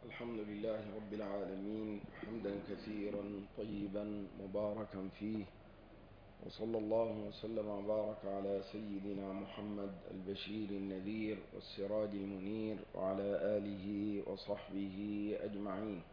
الحمد لله رب العالمين حمدا كثيرا طيبا مباركا فيه، وصلى الله وسلم وبارك على سيدنا محمد البشير النذير والسراج المنير وعلى آله وصحبه أجمعين.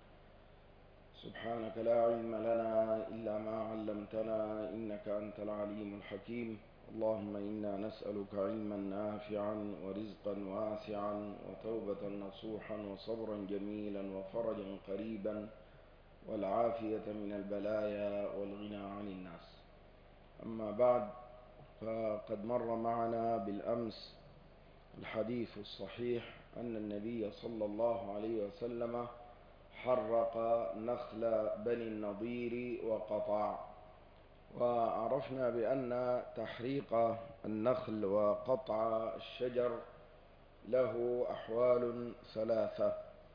سبحانك لا علم لنا إلا ما علمتنا إنك أنت العليم الحكيم. اللهم إنا نسألك علما نافعا ورزقا واسعا وتوبة نصوحا وصبرا جميلا وفرجا قريبا والعافية من البلايا والغنى عن الناس. أما بعد، فقد مر معنا بالأمس الحديث الصحيح أن النبي صلى الله عليه وسلم حرق نخل بني النضير وقطع، وعرفنا بأن تحريق النخل وقطع الشجر له أحوال ثلاثة.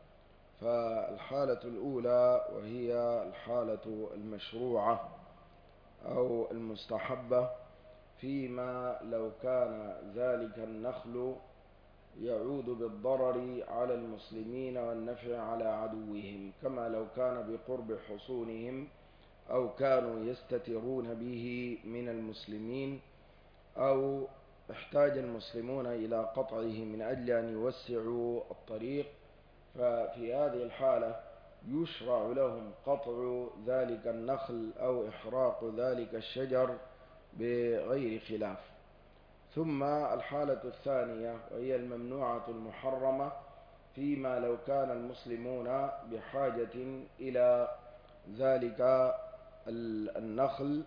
فالحالة الأولى وهي الحالة المشروعة أو المستحبة، فيما لو كان ذلك النخل يعود بالضرر على المسلمين والنفع على عدوهم، كما لو كان بقرب حصونهم أو كانوا يستترون به من المسلمين، أو احتاج المسلمون إلى قطعه من أجل أن يوسعوا الطريق، ففي هذه الحالة يشرع لهم قطع ذلك النخل أو إحراق ذلك الشجر بغير خلاف. ثم الحالة الثانية وهي الممنوعة المحرمة، فيما لو كان المسلمون بحاجة إلى ذلك النخل،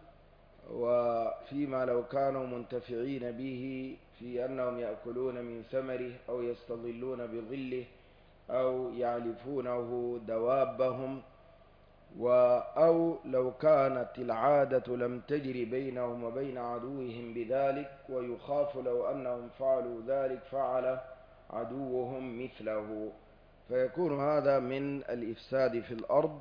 وفيما لو كانوا منتفعين به في أنهم يأكلون من ثمره أو يستظلون بظله أو يعلفونه دوابهم، أو لو كانت العادة لم تجري بينهم وبين عدوهم بذلك، ويخاف لو أنهم فعلوا ذلك فعل عدوهم مثله، فيكون هذا من الإفساد في الأرض،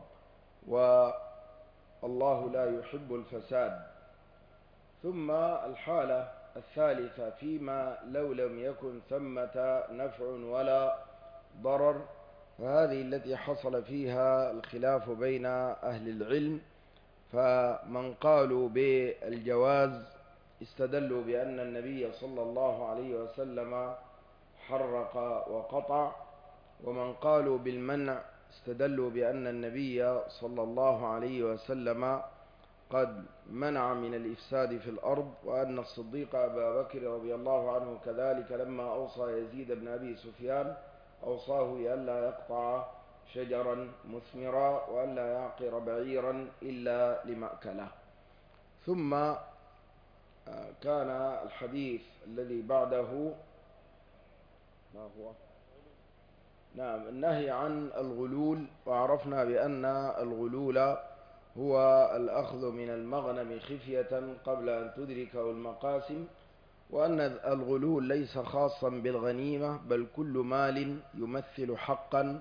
والله لا يحب الفساد. ثم الحالة الثالثة، فيما لو لم يكن ثمة نفع ولا ضرر، فهذه التي حصل فيها الخلاف بين أهل العلم. فمن قالوا بالجواز استدلوا بأن النبي صلى الله عليه وسلم حرق وقطع، ومن قالوا بالمنع استدلوا بأن النبي صلى الله عليه وسلم قد منع من الإفساد في الأرض، وأن الصديق أبا بكر رضي الله عنه كذلك لما أوصى يزيد بن أبي سفيان أوصاه ألا يقطع شجرا مثمرا وألا يعقر بعيرا إلا لمأكله. ثم كان الحديث الذي بعده ما هو؟ نعم، النهي عن الغلول، وعرفنا بأن الغلول هو الأخذ من المغنم خفية قبل أن تدركه المقاسم، وأن الغلول ليس خاصا بالغنيمة، بل كل مال يمثل حقا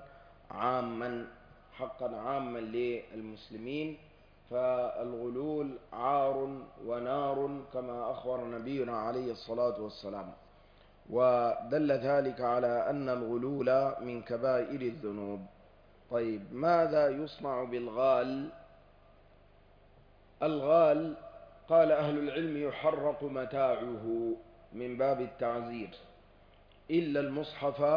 عاما للمسلمين، فالغلول عار ونار كما أخبر نبينا عليه الصلاة والسلام، ودل ذلك على أن الغلول من كبائر الذنوب. طيب، ماذا يصنع بالغال؟ الغال قال أهل العلم يحرق متاعه من باب التعزير، إلا المصحف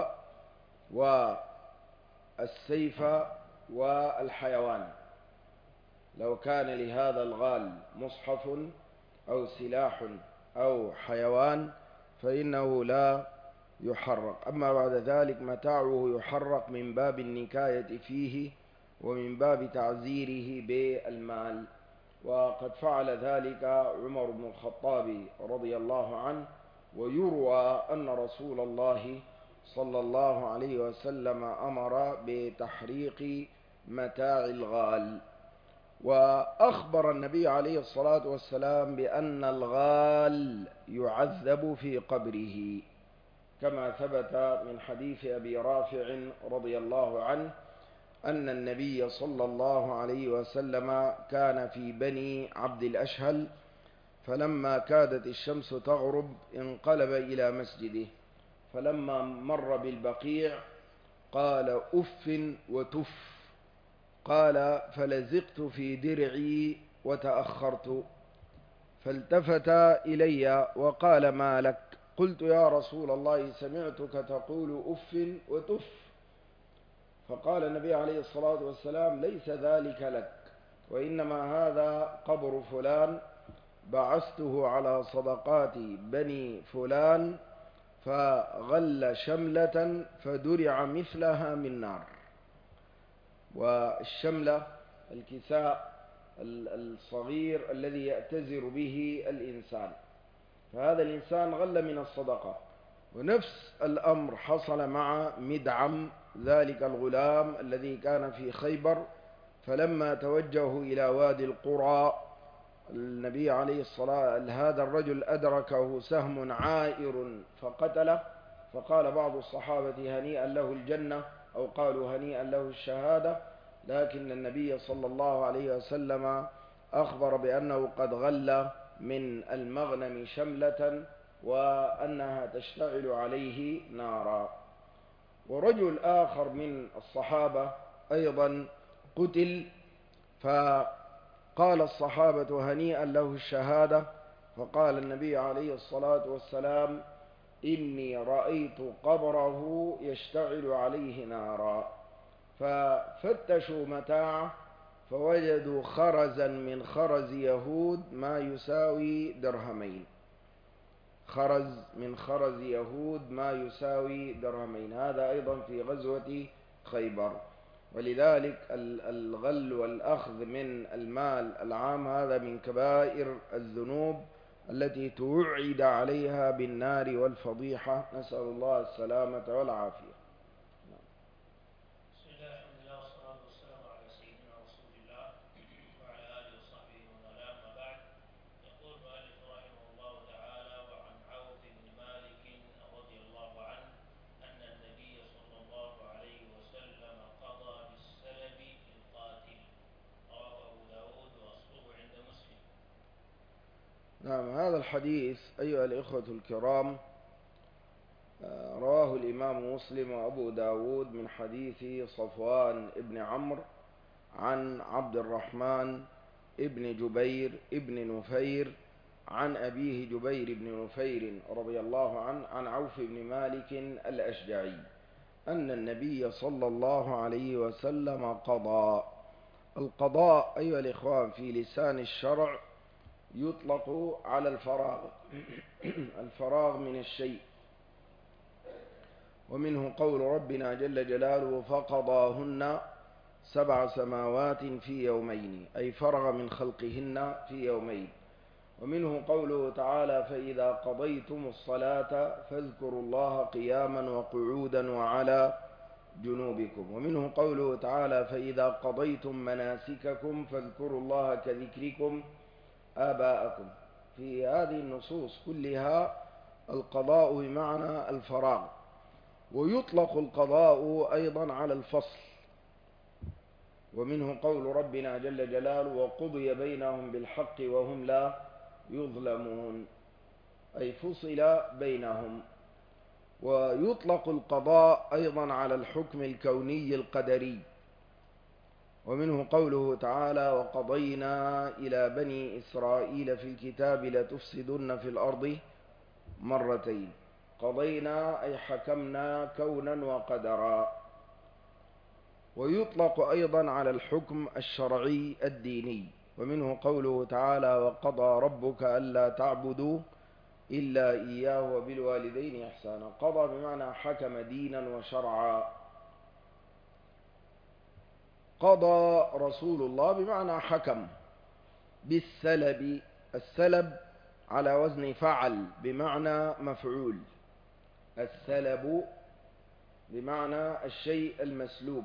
والسيف والحيوان. لو كان لهذا الغال مصحف أو سلاح أو حيوان فإنه لا يحرق. أما بعد ذلك متاعه يحرق من باب النكاية فيه ومن باب تعزيره بالمال، وقد فعل ذلك عمر بن الخطاب رضي الله عنه. ويروى أن رسول الله صلى الله عليه وسلم أمر بتحريق متاع الغال، وأخبر النبي عليه الصلاة والسلام بأن الغال يعذب في قبره، كما ثبت من حديث أبي رافع رضي الله عنه أن النبي صلى الله عليه وسلم كان في بني عبد الأشهل، فلما كادت الشمس تغرب انقلب إلى مسجده، فلما مر بالبقيع قال أف وتف. قال فلزقت في درعي وتأخرت، فالتفت إلي وقال ما لك؟ قلت يا رسول الله سمعتك تقول أف وتف. فقال النبي عليه الصلاة والسلام ليس ذلك لك، وإنما هذا قبر فلان بعثته على صدقات بني فلان فغل شملة فدرع مثلها من نار. والشملة الكساء الصغير الذي يأتزر به الإنسان، فهذا الإنسان غل من الصدقة. ونفس الأمر حصل مع مدعم ذلك الغلام الذي كان في خيبر، فلما توجهوا إلى وادي القرى النبي عليه الصلاة هذا الرجل أدركه سهم عائر فقتله، فقال بعض الصحابة هنيئا له الجنة، أو قالوا هنيئا له الشهادة، لكن النبي صلى الله عليه وسلم أخبر بأنه قد غل من المغنم شملة وأنها تشتعل عليه نارا. ورجل آخر من الصحابة أيضا قتل، فقال الصحابة هنيئا له الشهادة، فقال النبي عليه الصلاة والسلام إني رأيت قبره يشتعل عليه نارا. ففتشوا متاعه فوجدوا خرزا من خرز يهود ما يساوي درهمين. خرز من خرز يهود ما يساوي درهمين، هذا أيضا في غزوة خيبر. ولذلك الغل والأخذ من المال العام هذا من كبائر الذنوب التي توعد عليها بالنار والفضيحة، نسأل الله السلامة والعافية. بسم الله الحمد لله والصلاة والسلام على سيدنا رسول الله وعلى آله وصحبه ومن والاه، أما بعد. يقول المؤلف رحمه الله تعالى: وعن عوف بن مالك رضي الله عنه أن النبي صلى الله عليه وسلم قضى بالسلب للقاتل، رواه أبو داود وأصله عند مسلم. نعم، هذا الحديث أيها الإخوة الكرام رواه الإمام مسلم وأبو داود من حديث صفوان ابن عمرو عن عبد الرحمن ابن جبير ابن نفير عن أبيه جبير بن نفير رضي الله عنه عن عوف بن مالك الأشجعي أن النبي صلى الله عليه وسلم قضى. القضاء أيها الإخوان في لسان الشرع يطلق على الفراغ الفراغ من الشيء، ومنه قول ربنا جل جلاله فقضاهن 7 سماوات في يومين، أي فرغ من خلقهن في يومين. ومنه قوله تعالى فإذا قضيتم الصلاة فاذكروا الله قياما وقعودا وعلى جنوبكم. ومنه قوله تعالى فإذا قضيتم مناسككم فاذكروا الله كذكركم آباءكم. في هذه النصوص كلها القضاء بمعنى الفراغ. ويطلق القضاء أيضا على الفصل، ومنه قول ربنا جل جلاله وقضي بينهم بالحق وهم لا يظلمون، أي فصل بينهم. ويطلق القضاء أيضا على الحكم الكوني القدري، ومنه قوله تعالى وقضينا إلى بني إسرائيل في الكتاب لتفسدن في الأرض مرتين. قضينا أي حكمنا كونا وقدرا. ويطلق أيضا على الحكم الشرعي الديني، ومنه قوله تعالى وقضى ربك ألا تعبدوا إلا إياه وبالوالدين إحسانا. قضى بمعنى حكم دينا وشرعا. قضى رسول الله بمعنى حكم بالسلب. السلب على وزن فعل بمعنى مفعول. السلب بمعنى الشيء المسلوب،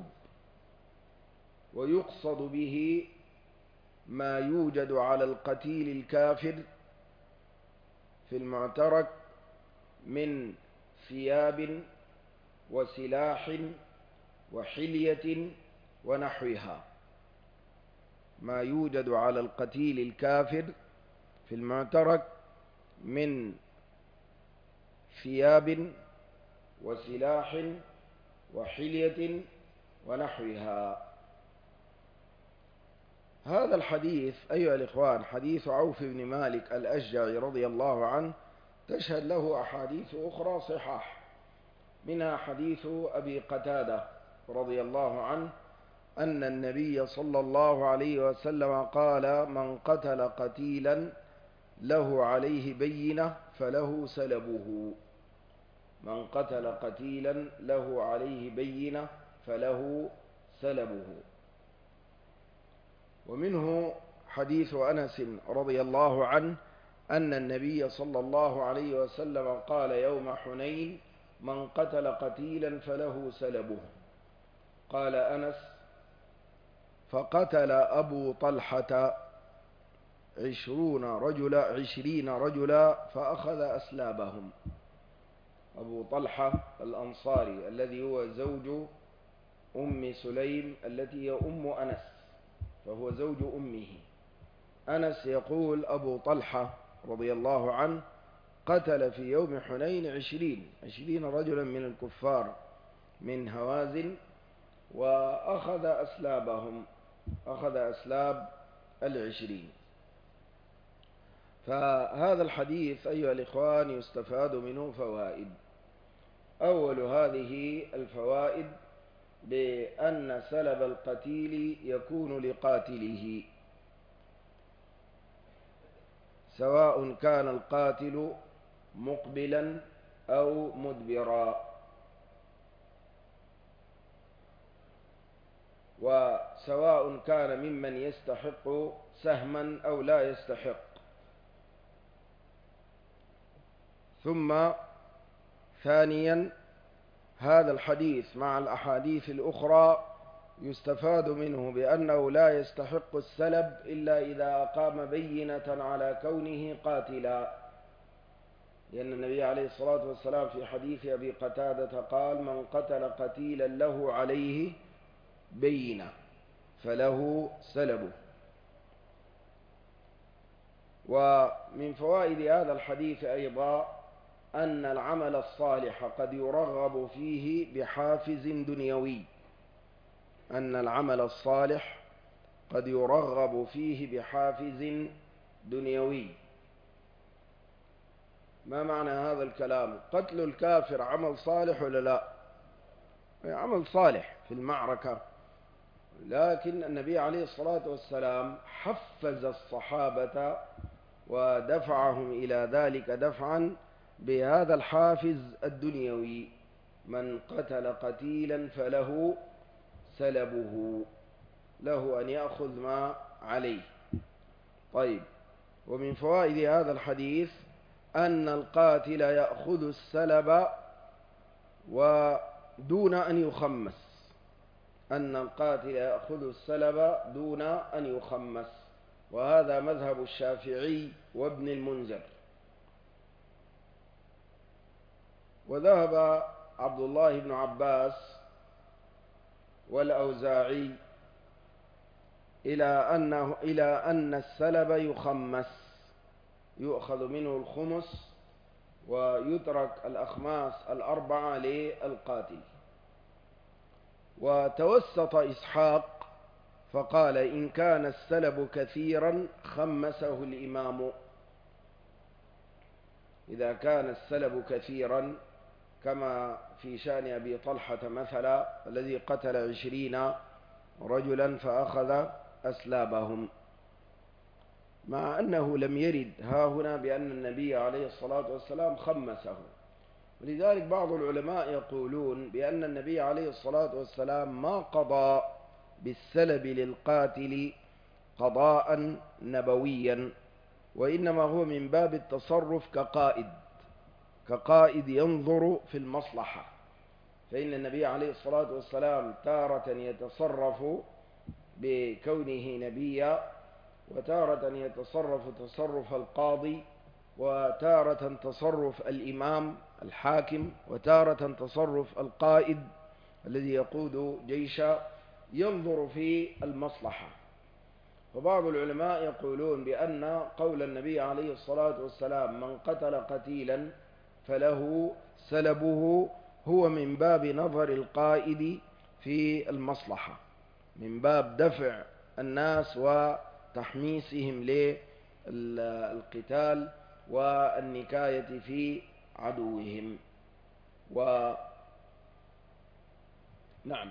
ويقصد به ما يوجد على القتيل الكافر في المعترك من ثياب وسلاح وحلية ونحوها. ما يوجد على القتيل الكافر في المعترك من ثياب وسلاح وحلية ونحوها. هذا الحديث أيها الإخوان حديث عوف بن مالك الأشجعي رضي الله عنه تشهد له أحاديث أخرى صحاح، منها حديث أبي قتادة رضي الله عنه أن النبي صلى الله عليه وسلم قال: من قتل قتيلا له عليه بينة فله سلبه. من قتل قتيلا له عليه بينة فله سلبه. ومنه حديث أنس رضي الله عنه أن النبي صلى الله عليه وسلم قال يوم حنين: من قتل قتيلا فله سلبه. قال أنس: فقتل أبو طلحة 20 رجلا فأخذ أسلابهم. أبو طلحة الأنصاري الذي هو زوج أم سليم التي هي أم أنس، فهو زوج أمه. أنس يقول: أبو طلحة رضي الله عنه قتل في يوم حنين 20 رجلا من الكفار من هوازن، وأخذ أسلابهم، أخذ أسلاب 20. فهذا الحديث أيها الإخوان يستفاد منه فوائد. أول هذه الفوائد بأن سلب القتيل يكون لقاتله، سواء كان القاتل مقبلا أو مدبرا، وسواء كان ممن يستحق سهما أو لا يستحق. ثم ثانيا هذا الحديث مع الأحاديث الأخرى يستفاد منه بأنه لا يستحق السلب إلا إذا أقام بينة على كونه قاتلا، لأن النبي عليه الصلاة والسلام في حديث أبي قتادة قال: من قتل قتيلا له عليه بينة فله سلبه. ومن فوائد هذا الحديث أيضا أن العمل الصالح قد يرغب فيه بحافز دنيوي، أن العمل الصالح قد يرغب فيه بحافز دنيوي. ما معنى هذا الكلام؟ قتل الكافر عمل صالح ولا لا؟ عمل صالح في المعركة، لكن النبي عليه الصلاة والسلام حفز الصحابة ودفعهم إلى ذلك دفعا بهذا الحافز الدنيوي: من قتل قتيلا فله سلبه، له أن يأخذ ما عليه. طيب، ومن فوائد هذا الحديث أن القاتل يأخذ السلب ودون أن يخمس، أن القاتل يأخذ السلب دون أن يخمس، وهذا مذهب الشافعي وابن المنذر. وذهب عبد الله بن عباس والأوزاعي إلى أن السلب يخمس، يؤخذ منه الخمس ويترك الأخماس 4 للقاتل. وتوسط إسحاق فقال: إن كان السلب كثيرا خمسه الإمام. إذا كان السلب كثيرا كما في شأن أبي طلحة مثلا الذي قتل 20 رجلا فأخذ أسلابهم، مع أنه لم يرد ها هنا بأن النبي عليه الصلاة والسلام خمسه. ولذلك بعض العلماء يقولون بأن النبي عليه الصلاة والسلام ما قضى بالسلب للقاتل قضاء نبويا، وإنما هو من باب التصرف كقائد ينظر في المصلحة. فإن النبي عليه الصلاة والسلام تارة يتصرف بكونه نبيا، وتارة يتصرف تصرف القاضي، وتارة تصرف الإمام الحاكم، وتارة تصرف القائد الذي يقود جيشا، ينظر في المصلحة. وبعض العلماء يقولون بأن قول النبي عليه الصلاة والسلام: من قتل قتيلا فله سلبه، هو من باب نظر القائد في المصلحة، من باب دفع الناس وتحميسهم للقتال والنكاية في عدوهم. نعم.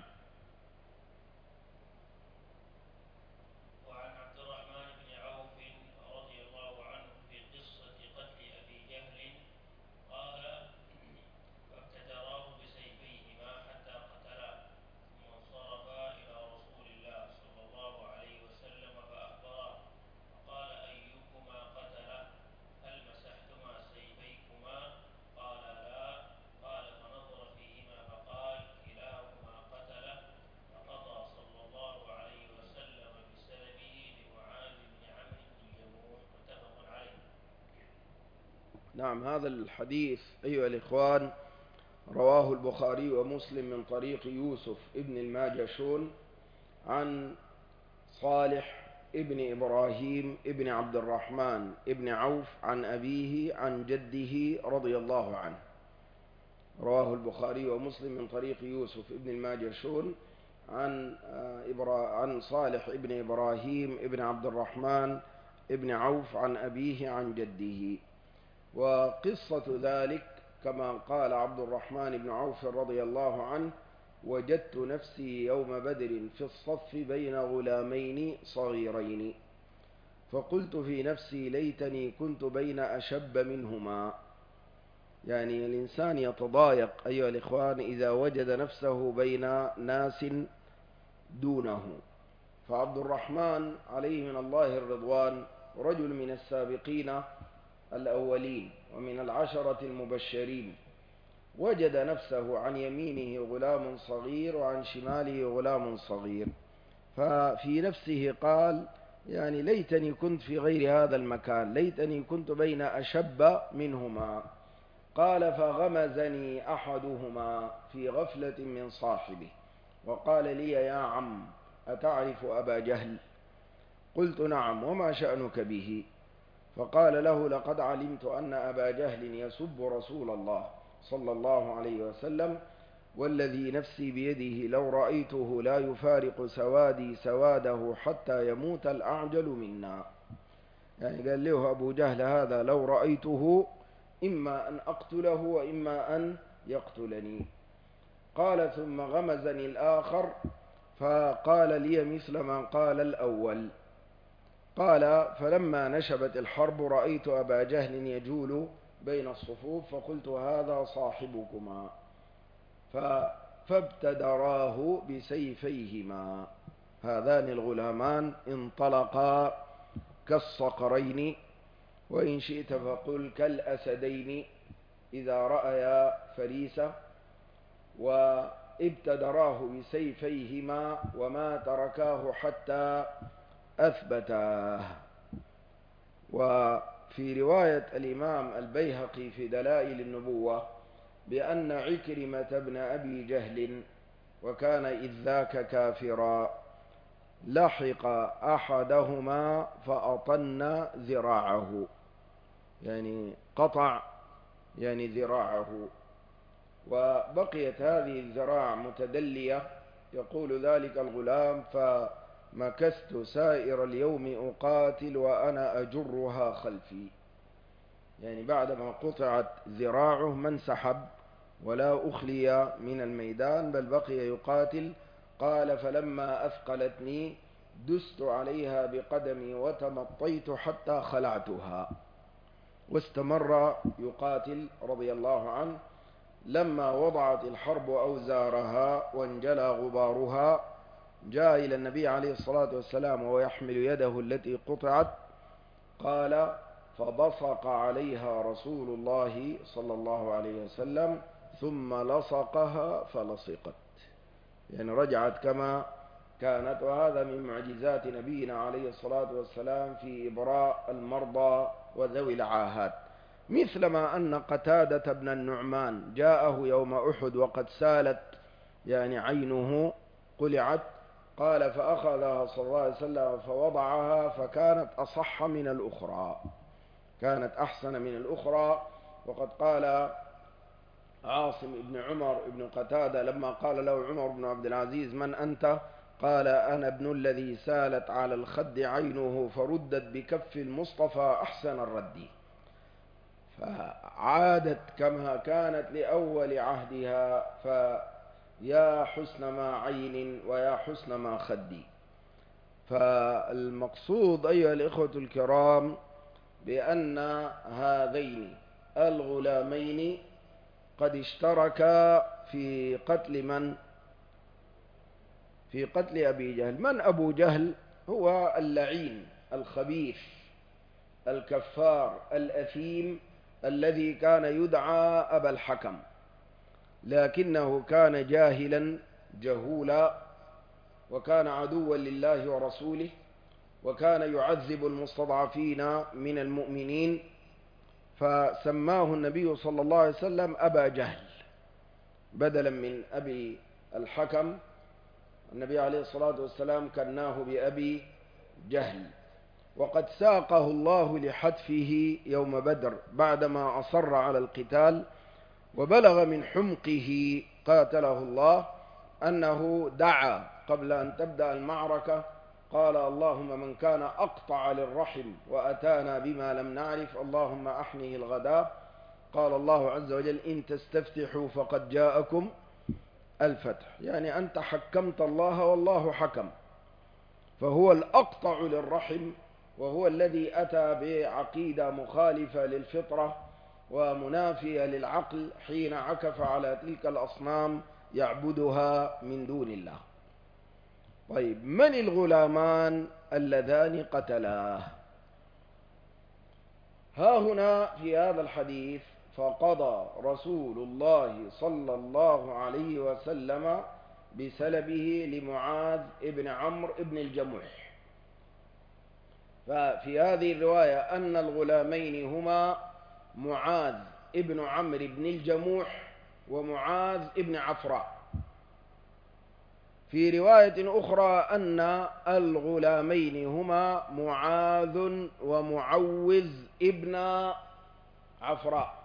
وعن عبد الرحمن بن عوف رضي الله عنه في قصة قتل أبي جهل قال: فابتدراه بسيفيهما حتى قتلاه، ثم انصرفا إلى رسول الله صلى الله عليه وسلم فأخبراه، فقال: أيكما قتله؟ هل مسحتما سيفيكما؟ قال: لا. قال: فنظر فيهما فقال: كلاهما قتله. فقضى صلى الله عليه وسلم بسلبه لمعاذ بن عمرو بن الجموح. متفق عليه. نعم، هذا الحديث أيها الإخوان رواه البخاري ومسلم من طريق يوسف ابن الماجشون عن صالح ابن إبراهيم ابن عبد الرحمن ابن عوف عن أبيه عن جده رضي الله عنه. رواه البخاري ومسلم من طريق يوسف ابن الماجشون عن صالح ابن إبراهيم ابن عبد الرحمن ابن عوف عن أبيه عن جده. وقصة ذلك كما قال عبد الرحمن بن عوف رضي الله عنه: وجدت نفسي يوم بدر في الصف بين غلامين صغيرين، فقلت في نفسي ليتني كنت بين أشب منهما. يعني الإنسان يتضايق أيها الإخوان إذا وجد نفسه بين ناس دونه. فعبد الرحمن عليه من الله الرضوان رجل من السابقين الأولين ومن العشرة المبشرين، وجد نفسه عن يمينه غلام صغير وعن شماله غلام صغير، ففي نفسه قال: يعني ليتني كنت في غير هذا المكان، ليتني كنت بين أشب منهما. قال: فغمزني أحدهما في غفلة من صاحبه وقال لي: يا عم، أتعرف أبا جهل؟ قلت: نعم، وما شأنك به؟ فقال له: لقد علمت أن أبا جهل يسب رسول الله صلى الله عليه وسلم، والذي نفسي بيده لو رأيته لا يفارق سوادي سواده حتى يموت الأعجل منا. يعني قال له أبو جهل هذا لو رأيته إما أن أقتله وإما أن يقتلني. قال: ثم غمزني الآخر فقال لي مثل ما قال الأول. قال: فلما نشبت الحرب رأيت أبا جهل يجول بين الصفوف، فقلت: هذا صاحبكما. فابتدراه بسيفيهما. هذان الغلامان انطلقا كالصقرين، وإن شئت فقل كالأسدين إذا رأيا فريسة، وابتدراه بسيفيهما وما تركاه حتى أثبتاه. وفي رواية الإمام البيهقي في دلائل النبوة بأن عكرمة بن أبي جهل، وكان إذ ذاك كافرا، لحق أحدهما فأطن ذراعه، يعني قطع ذراعه، وبقيت هذه الذراع متدلية. يقول ذلك الغلام: فمكثت سائر اليوم أقاتل وأنا أجرها خلفي. يعني بعدما قطعت ذراعه ما انسحب ولا أخلي من الميدان، بل بقي يقاتل. قال: فلما أثقلتني دست عليها بقدمي وتمطيت حتى خلعتها. واستمر يقاتل رضي الله عنه. لما وضعت الحرب أوزارها وانجلى غبارها، جاء إلى النبي عليه الصلاة والسلام وهو يحمل يده التي قطعت. قال: فبصق عليها رسول الله صلى الله عليه وسلم ثم لصقها فلصقت، يعني رجعت كما كانت. وهذا من معجزات نبينا عليه الصلاة والسلام في إبراء المرضى وذوي العاهات، مثلما أن قتادة بن النعمان جاءه يوم أحد وقد سالت يعني عينه قلعت، قال: فأخذها صلى الله عليه وسلم فوضعها فكانت أصح من الأخرى، كانت أحسن من الأخرى. وقد قال عاصم بن عمر بن قتادة لما قال له عمر بن عبد العزيز: من أنت؟ قال: أنا ابن الذي سالت على الخد عينه فردت بكف المصطفى أحسن الرد. فعادت كما كانت لأول عهدها، فيا حسن ما عين ويا حسن ما خد. فالمقصود أيها الإخوة الكرام بأن هذين الغلامين قد اشتركا في قتل من؟ في قتل أبي جهل. من أبو جهل؟ هو اللعين الخبيث الكفار الأثيم الذي كان يدعى أبا الحكم، لكنه كان جاهلا جهولا، وكان عدوا لله ورسوله، وكان يعذب المستضعفين من المؤمنين، فسماه النبي صلى الله عليه وسلم أبا جهل بدلا من أبي الحكم. النبي عليه الصلاة والسلام كناه بأبي جهل. وقد ساقه الله لحتفه يوم بدر بعدما أصر على القتال، وبلغ من حمقه قاتله الله أنه دعا قبل أن تبدأ المعركة، قال: اللهم من كان أقطع للرحم وأتانا بما لم نعرف اللهم أحنه الغداء. قال الله عز وجل: إن تستفتحوا فقد جاءكم الفتح، يعني أنت حكمت الله والله حكم. فهو الأقطع للرحم، وهو الذي أتى بعقيدة مخالفة للفطرة ومنافية للعقل حين عكف على تلك الأصنام يعبدها من دون الله. طيب، من الغلامان اللذان قتلاه؟ ها هنا في هذا الحديث: فقضى رسول الله صلى الله عليه وسلم بسلبه لمعاذ ابن عمرو ابن الجموح. ففي هذه الرواية أن الغلامين هما معاذ ابن عمرو بن الجموح ومعاذ ابن عفراء. في رواية أخرى أن الغلامين هما معاذ ومعوذ ابن عفراء.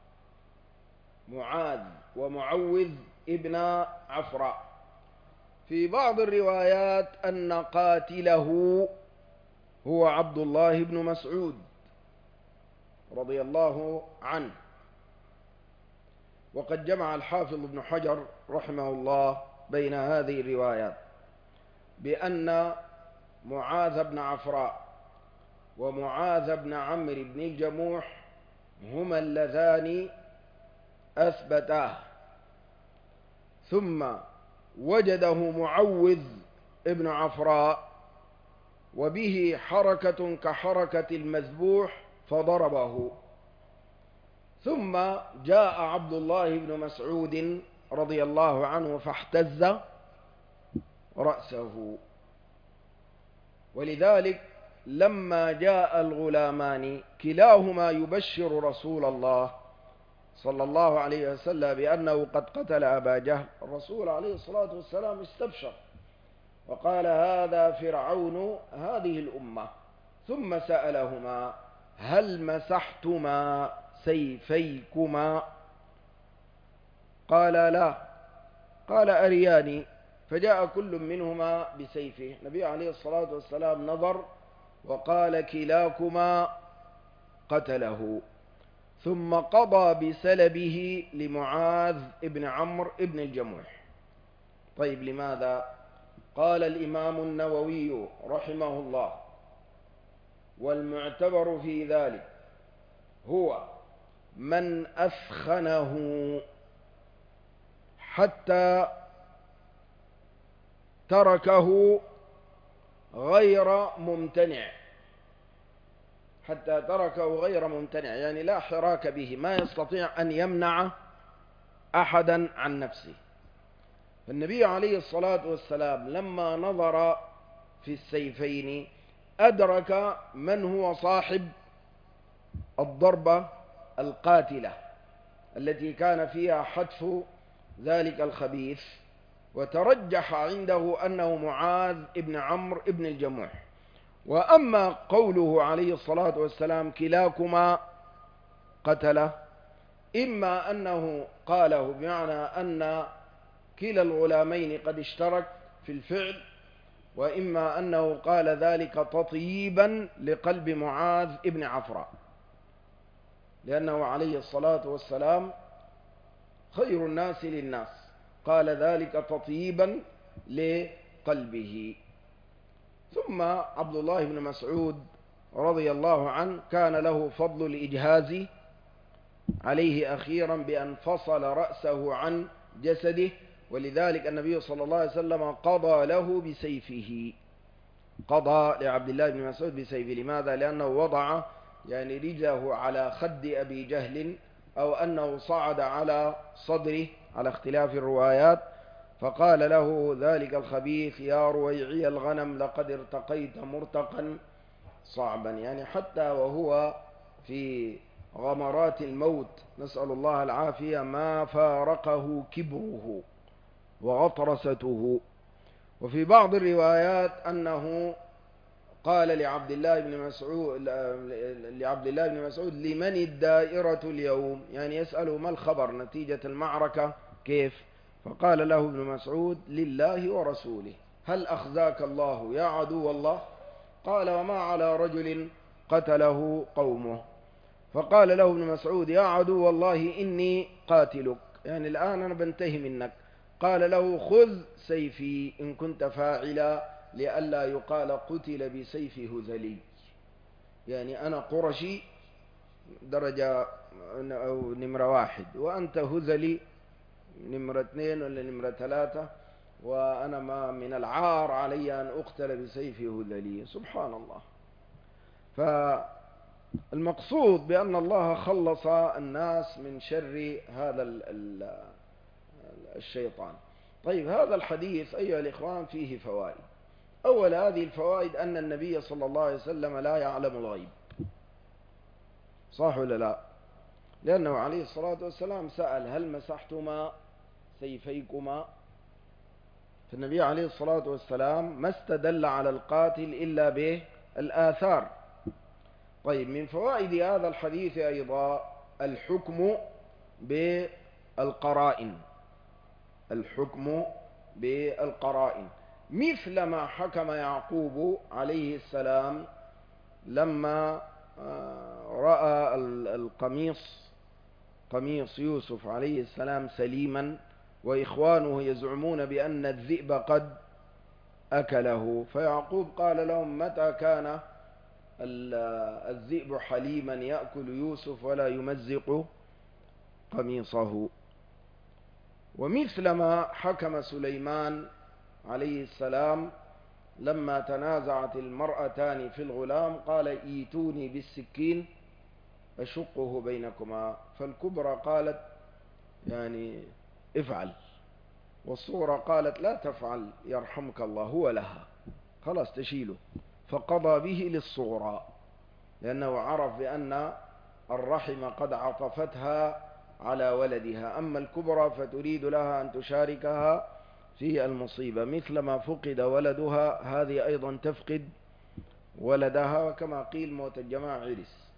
معاذ ومعوذ ابن عفراء. في بعض الروايات أن قاتله هو عبد الله بن مسعود رضي الله عنه. وقد جمع الحافظ ابن حجر رحمه الله بين هذه الروايات بأن معاذ بن عفراء ومعاذ بن عمرو بن الجموح هما اللذان أثبتاه، ثم وجده معوذ ابن عفراء وبه حركة كحركة المذبوح فضربه، ثم جاء عبد الله بن مسعود رضي الله عنه فاحتز رأسه. ولذلك لما جاء الغلامان كلاهما يبشر رسول الله صلى الله عليه وسلم بأنه قد قتل أبا جهل، الرسول عليه الصلاة والسلام استبشر وقال: هذا فرعون هذه الأمة. ثم سألهما: هل مسحتما سيفيكما؟ قال: لا. قال: أرياني. فجاء كل منهما بسيفه. النبي عليه الصلاة والسلام نظر وقال: كلاكما قتله. ثم قضى بسلبه لمعاذ ابن عمرو ابن الجموح. طيب، لماذا؟ قال الإمام النووي رحمه الله: والمعتبر في ذلك هو من أثخنه حتى تركه غير ممتنع، حتى تركه غير ممتنع، يعني لا حراك به، ما يستطيع أن يمنع أحدا عن نفسه. فالنبي عليه الصلاة والسلام لما نظر في السيفين أدرك من هو صاحب الضربة القاتلة التي كان فيها حتف ذلك الخبيث، وترجح عنده أنه معاذ ابن عمرو ابن الجموح. وأما قوله عليه الصلاة والسلام: كلاكما قتله، إما أنه قاله بمعنى أن كلا الغلامين قد اشترك في الفعل، وإما أنه قال ذلك تطييبا لقلب معاذ ابن عفراء، لأنه عليه الصلاة والسلام خير الناس للناس، قال ذلك تطييبا لقلبه. ثم عبد الله بن مسعود رضي الله عنه كان له فضل الإجهاز عليه أخيرا بأن فصل رأسه عن جسده، ولذلك النبي صلى الله عليه وسلم قضى له بسيفه، قضى لعبد الله بن مسعود بسيفه. لماذا؟ لأنه وضع يعني رجله على خد أبي جهل، أو أنه صعد على صدره على اختلاف الروايات، فقال له ذلك الخبيث: يا رويعي الغنم لقد ارتقيت مرتقا صعبا، يعني حتى وهو في غمرات الموت نسأل الله العافية ما فارقه كبره وغطرسته. وفي بعض الروايات أنه قال لعبد الله بن مسعود لمن الدائرة اليوم، يعني يسأله ما الخبر نتيجة المعركة كيف، فقال له ابن مسعود: لله ورسوله. هل أخزاك الله يا عدو الله؟ قال: وما على رجل قتله قومه. فقال له ابن مسعود: يا عدو الله إني قاتلك، يعني الآن أنا بنتهي منك. قال له: خذ سيفي إن كنت فاعلا لئلا يقال قتل بسيف هذلي، يعني أنا قرشي درجة أو نمرة 1، وأنت هذلي نمرة 2 ولا نمرة 3، وأنا ما من العار علي أن أقتل بسيف هذلي. سبحان الله. فالمقصود بأن الله خلص الناس من شر هذا الشيطان. طيب، هذا الحديث أيها الإخوان فيه فوائد. أول هذه الفوائد أن النبي صلى الله عليه وسلم لا يعلم الغيب، صح ولا لا؟ لأنه عليه الصلاة والسلام سأل: هل مسحتما سيفيكما؟ فالنبي عليه الصلاة والسلام ما استدل على القاتل إلا بالآثار. طيب، من فوائد هذا الحديث أيضا الحكم بالقرائن، الحكم بالقرائن، مثل ما حكم يعقوب عليه السلام لما رأى القميص، قميص يوسف عليه السلام سليما، وإخوانه يزعمون بأن الذئب قد أكله، فيعقوب قال لهم: متى كان الذئب حليما يأكل يوسف ولا يمزق قميصه؟ ومثل ما حكم سليمان عليه السلام لما تنازعت المرأتان في الغلام قال: ايتوني بالسكين أشقه بينكما، فالكبرى قالت يعني افعل، والصغرى قالت لا تفعل يرحمك الله، هو لها، خلاص تشيله، فقضى به للصغرى لأنه عرف بأن الرحم قد عطفتها على ولدها، أما الكبرى فتريد لها أن تشاركها في المصيبة، مثلما فقد ولدها هذه أيضا تفقد ولدها، وكما قيل موت الجماعة عرس.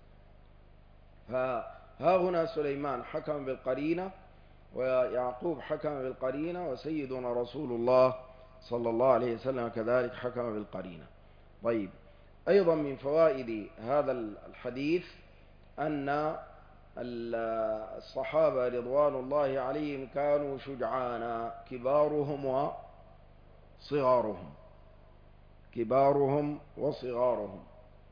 فها هنا سليمان حكم بالقرينة، ويعقوب حكم بالقرينة، وسيدنا رسول الله صلى الله عليه وسلم كذلك حكم بالقرينة. طيب، أيضا من فوائد هذا الحديث أن الصحابة رضوان الله عليهم كانوا شجعانا، كبارهم وصغارهم، كبارهم وصغارهم.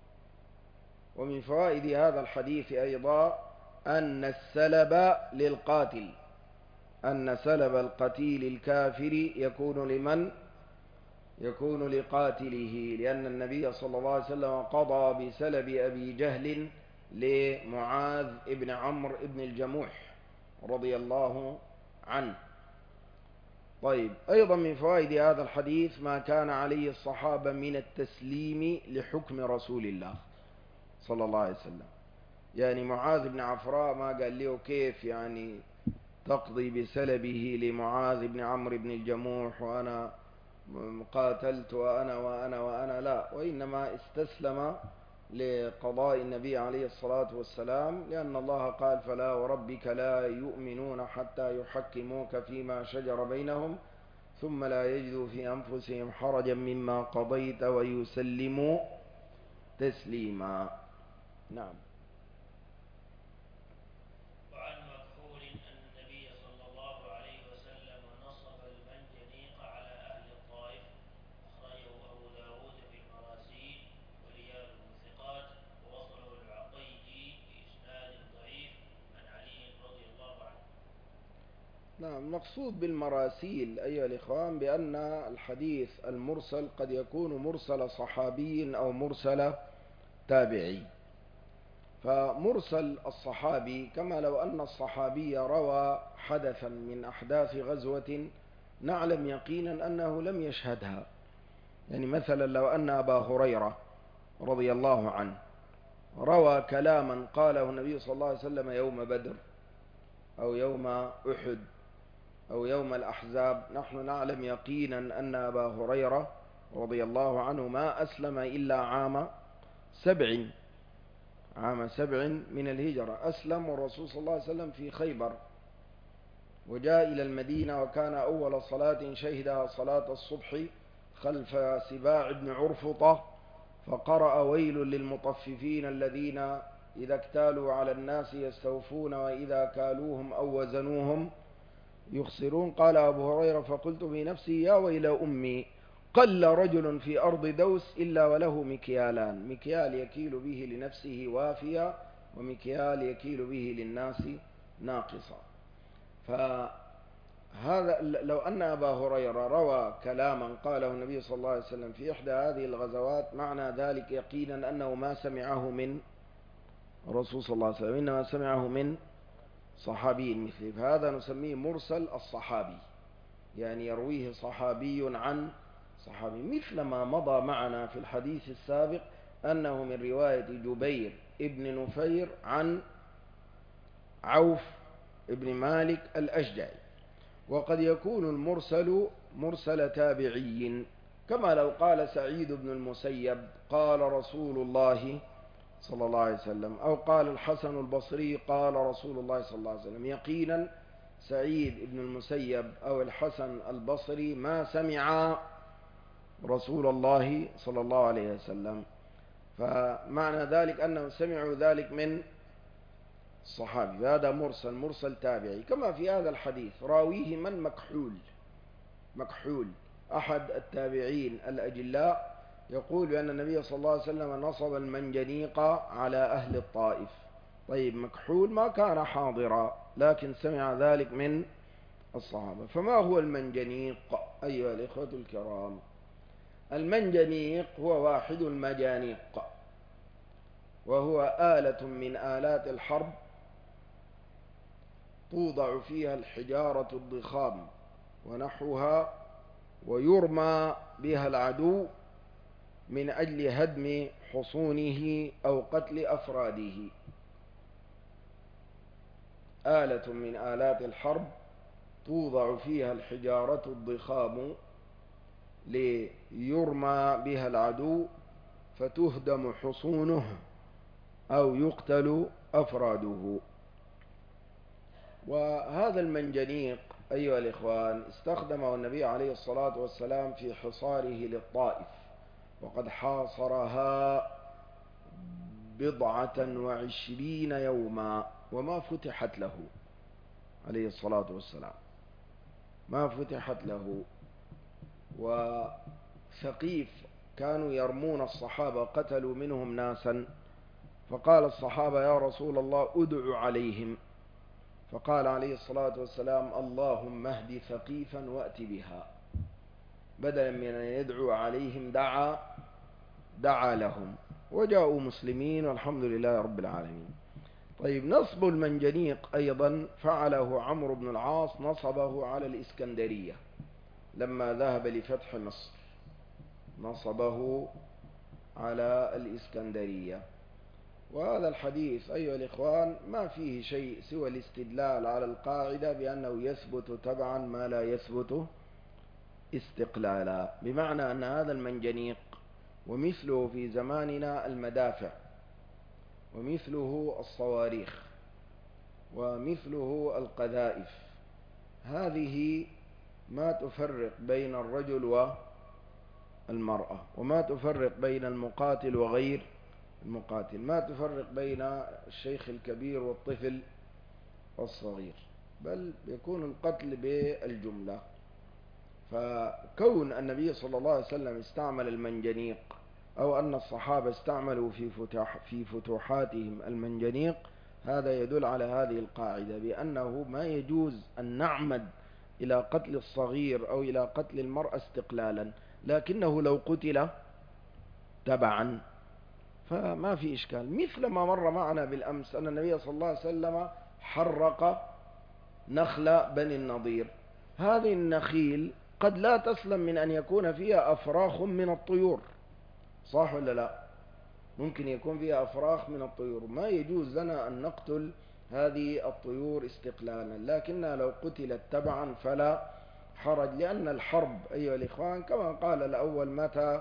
ومن فوائد هذا الحديث أيضا أن السلب للقاتل، أن سلب القتيل الكافر يكون لمن؟ يكون لقاتله، لأن النبي صلى الله عليه وسلم قضى بسلب أبي جهل لمعاذ ابن عمرو ابن الجموح رضي الله عنه. طيب، أيضا من فوائد هذا الحديث ما كان عليه الصحابة من التسليم لحكم رسول الله صلى الله عليه وسلم. يعني معاذ بن عفراء ما قال له كيف يعني تقضي بسلبه لمعاذ بن عمرو بن الجموح وأنا قاتلت وأنا لا، وإنما استسلم لقضاء النبي عليه الصلاة والسلام، لأن الله قال: فلا وربك لا يؤمنون حتى يحكموك فيما شجر بينهم ثم لا يجدوا في أنفسهم حرجا مما قضيت ويسلموا تسليما. نعم. وعن مكحول أن النبي صلى الله عليه وسلم نصب المنجنيق على أهل الطائف، أخرجه أبو داود في المراسيل ورجاله ثقات، ووصله العقيدي بإسناد ضعيف عن علي رضي الله عنه. نعم. المقصود بالمراسيل أيها الإخوان بأن الحديث المرسل قد يكون مرسل صحابي أو مرسل تابعي. فمرسل الصحابي كما لو أن الصحابي روى حدثا من أحداث غزوة نعلم يقينا أنه لم يشهدها. يعني مثلا لو أن أبا هريرة رضي الله عنه روى كلاما قاله النبي صلى الله عليه وسلم يوم بدر أو يوم أحد أو يوم الأحزاب، نحن نعلم يقينا أن أبا هريرة رضي الله عنه ما أسلم إلا عام 7 من الهجرة. أسلم والرسول صلى الله عليه وسلم في خيبر، وجاء إلى المدينة، وكان أول صلاة شهدها صلاة الصبح خلف سباع بن عرفطة، فقرأ: ويل للمطففين الذين إذا اكتالوا على الناس يستوفون وإذا كالوهم أو وزنوهم يخسرون. قال أبو هريرة: فقلت في نفسي: يا ويل أمي، قل رجل في أرض دوس إلا وله مكيالان، مكيال يكيل به لنفسه وافيا، ومكيال يكيل به للناس ناقصا. فهذا لو أن أبا هريرة روى كلاما قاله النبي صلى الله عليه وسلم في إحدى هذه الغزوات، معنى ذلك يقينا أنه ما سمعه من الرسول صلى الله عليه وسلم، إنما سمعه من صحابي مثله، فهذا نسميه مرسل الصحابي، يعني يرويه صحابي عن صحابي، مثل ما مضى معنا في الحديث السابق أنه من رواية جبير ابن نفير عن عوف ابن مالك الأشجعي. وقد يكون المرسل مرسل تابعي، كما لو قال سعيد بن المسيب قال رسول الله صلى الله عليه وسلم، أو قال الحسن البصري قال رسول الله صلى الله عليه وسلم. يقينا سعيد بن المسيب أو الحسن البصري ما سمع رسول الله صلى الله عليه وسلم، فمعنى ذلك أنهم سمعوا ذلك من الصحابي، هذا مرسل تابعي. كما في هذا الحديث راويه من؟ مكحول أحد التابعين الأجلاء، يقول بأن النبي صلى الله عليه وسلم نصب المنجنيق على أهل الطائف. طيب، مكحول ما كان حاضرا لكن سمع ذلك من الصحابة. فما هو المنجنيق أيها الإخوة الكرام؟ المنجنيق هو واحد المجانيق، وهو آلة من آلات الحرب توضع فيها الحجارة الضخام ونحوها، ويرمى بها العدو من أجل هدم حصونه أو قتل أفراده. آلة من آلات الحرب توضع فيها الحجارة الضخام ليرمى بها العدو فتهدم حصونه أو يقتل أفراده. وهذا المنجنيق أيها الإخوان استخدمه النبي عليه الصلاة والسلام في حصاره للطائف، وقد حاصرها 29 يوما وما فتحت له عليه الصلاة والسلام، ما فتحت له. وثقيف كانوا يرمون الصحابة، قتلوا منهم ناسا، فقال الصحابة: يا رسول الله ادع عليهم، فقال عليه الصلاة والسلام: اللهم اهد ثقيفا وأت بها، بدلا من أن يدعو عليهم دعا لهم، وجاءوا مسلمين والحمد لله رب العالمين. طيب، نصب المنجنيق أيضا فعله عمرو بن العاص، نصبه على الإسكندرية لما ذهب لفتح مصر، نصبه على الإسكندرية. وهذا الحديث أيها الإخوان ما فيه شيء سوى الاستدلال على القاعدة بأنه يثبت تبعا ما لا يثبت استقلالا، بمعنى أن هذا المنجنيق ومثله في زماننا المدافع ومثله الصواريخ ومثله القذائف. هذه ما تفرق بين الرجل والمرأة، وما تفرق بين المقاتل وغير المقاتل، ما تفرق بين الشيخ الكبير والطفل الصغير، بل يكون القتل بالجملة. فكون النبي صلى الله عليه وسلم استعمل المنجنيق، أو أن الصحابة استعملوا في فتوحاتهم المنجنيق، هذا يدل على هذه القاعدة بأنه ما يجوز أن نعمد إلى قتل الصغير أو إلى قتل المرأة استقلالا، لكنه لو قتل تبعا فما في إشكال. مثل ما مر معنا بالأمس أن النبي صلى الله عليه وسلم حرق نخل بني النضير. هذه النخيل قد لا تسلم من أن يكون فيها أفراخ من الطيور، صح ولا لا؟ ممكن يكون فيها أفراخ من الطيور، ما يجوز لنا أن نقتل هذه الطيور استقلالا، لكنها لو قتلت تبعا فلا حرج، لأن الحرب أيها الإخوان كما قال الأول: متى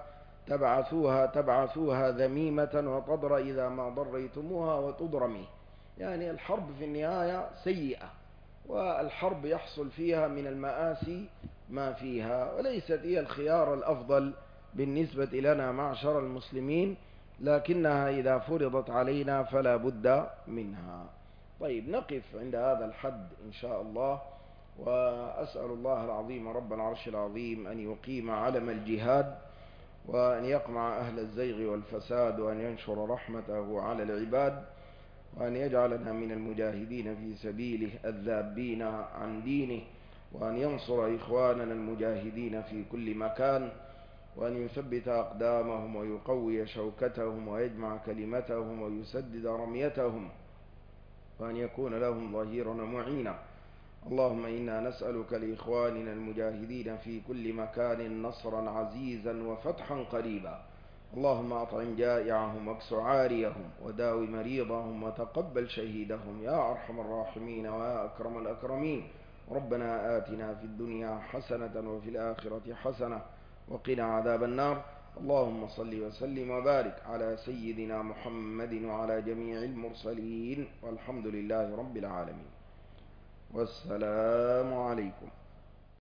تبعثوها ذميمة وتضر إذا ما ضريتموها وتضرمي. يعني الحرب في النهاية سيئة، والحرب يحصل فيها من المآسي ما فيها، وليست هي الخيار الأفضل بالنسبة لنا معشر المسلمين، لكنها إذا فرضت علينا فلا بد منها. طيب، نقف عند هذا الحد إن شاء الله، وأسأل الله العظيم رب العرش العظيم أن يقيم علم الجهاد، وأن يقمع أهل الزيغ والفساد، وأن ينشر رحمته على العباد، وأن يجعلنا من المجاهدين في سبيله الذابين عن دينه، وأن ينصر إخواننا المجاهدين في كل مكان، وأن يثبت أقدامهم ويقوي شوكتهم ويجمع كلمتهم ويسدد رميتهم، وأن يكون لهم ظهيرا معينا. اللهم إنا نسألك لإخواننا المجاهدين في كل مكان نصرا عزيزا وفتحا قريبا. اللهم أطعم جائعهم واكس عاريهم وداو مريضهم وتقبل شهيدهم يا أرحم الراحمين ويا أكرم الأكرمين. ربنا آتنا في الدنيا حسنة وفي الآخرة حسنة وقنا عذاب النار. اللهم صل وسلم وبارك على سيدنا محمد وعلى جميع المرسلين، والحمد لله رب العالمين، والسلام عليكم.